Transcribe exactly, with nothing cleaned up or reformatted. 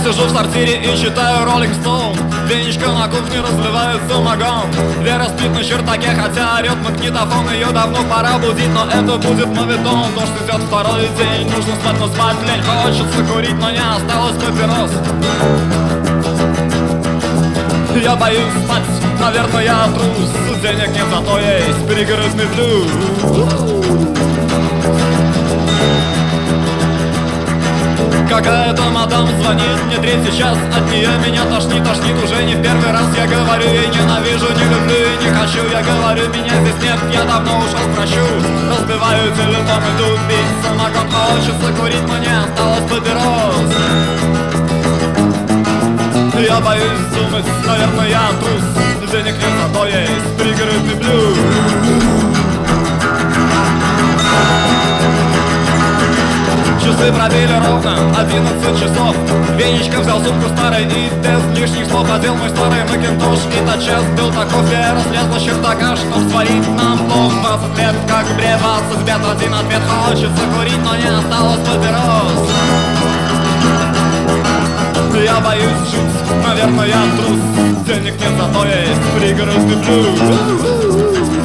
сижу в сортире и читаю Rolling Stone. Венечка на кухне разливает самогон. Вера спит на чердаке, хотя орет магнитофон. Ее давно пора будить, но это будет моветон. Дождь идет второй день, нужно спать, но спать лень. Хочется курить, но не осталось папирос. Я боюсь спать, наверное, я трус. Денег нет, зато есть пригородный блюз. Какая-то мадам звонит мне третий час. От нее меня тошнит, тошнит уже не в первый раз. Я говорю ей ненавижу, не люблю и не хочу. Я говорю, меня здесь нет, я давно ушел к врачу. Разбиваю телефон, иду пить самогон. Хочется курить, но не осталось папирос. Я боюсь думать, наверное, я трус. Денег нет, зато есть пригородный блюз. Часы пробили ровно одиннадцать часов. Венечка взял сумку старой и без лишних слов одел мой старый макинтош. И тотчас был таков, я разлез на чердака, чтоб сварить нам плов. Двадцать лет, как бре, двадцать лет, один ответ. Хочется курить, но не осталось папирос. Я боюсь жить, наверное, я трус. Денег нет, зато есть пригородный блюз.